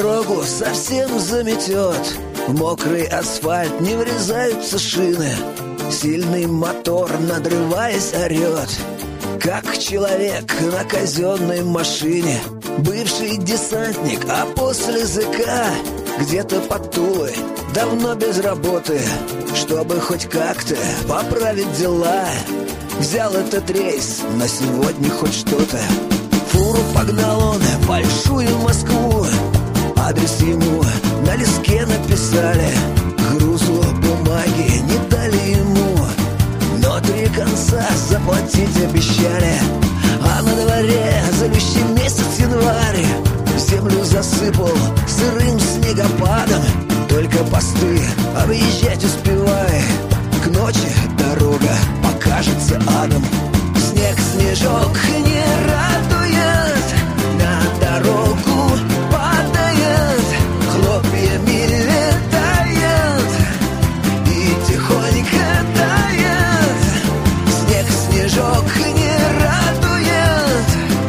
дорогу совсем заметет. В мокрый асфальт не врезаются шины. Сильный мотор, надрываясь, орет, как человек на казенной машине. Бывший десантник, а после ЗК где-то под Тулой, давно без работы. Чтобы хоть как-то поправить дела, взял этот рейс, на сегодня хоть что-то. Фуру погнал он в большую Москву. Адрес ему на листке написали. Грузу бумаги не дали ему, но 3 конца заплатить обещали. А на дворе злющий месяц январь. Землю засыпал сырым снегопадом. Только посты объезжать успевай. К ночи дорога покажется адом. Снег, снежок не радует, на дорогу падает, хлопьями летает и тихонько тает. Снег, снежок не радует,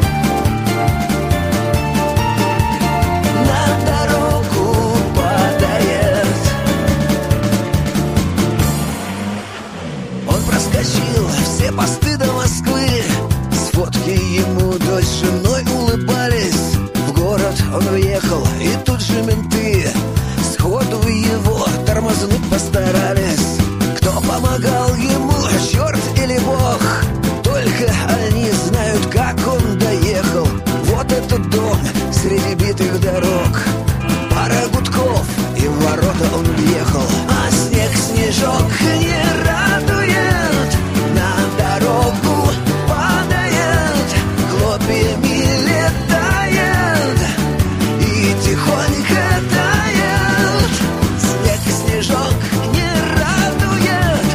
на дорогу падает. Он проскочил все посты до Москвы. С фотки ему дочь с женой улыбались. В город он въехал, и тут же менты сходу его тормознуть постарались. Кто помогал ему, черт или бог, только они знают, как он доехал. Вот этот дом среди битых дорог. Пара гудков, и в ворота он въехал. А снег, снежок не радует, на дорогу падает, хлопьями летает и тихонько тает. Снег, снежок не радует.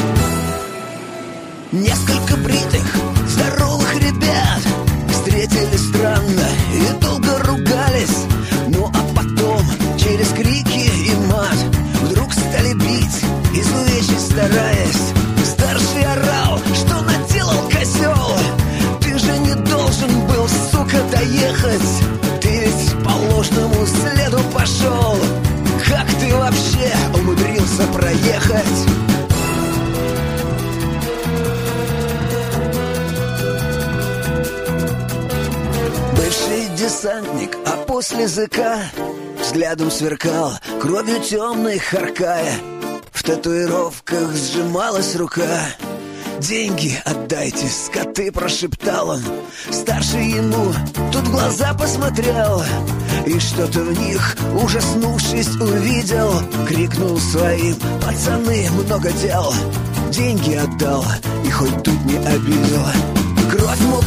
Несколько бритых, здоровых ребят встретились странно и долго ругались. Ну а потом через крики и мат вдруг стали бить, изувечить стараясь. Старший орал, что наделал козел. Ты же не должен был, сука, доехать. Ты ведь по ложному следу пошел. Как ты вообще умудрился проехать? Бывший десантник, а после ЗК взглядом сверкал, кровью темной харкая. В татуировках сжималась рука. «Деньги отдайте, скоты!» — прошептал он. Старший ему тут в глаза посмотрел и что-то в них, ужаснувшись, увидел. Крикнул своим: «Пацаны, много дел!» Деньги отдал и хоть тут не обидел. Кровь, мол,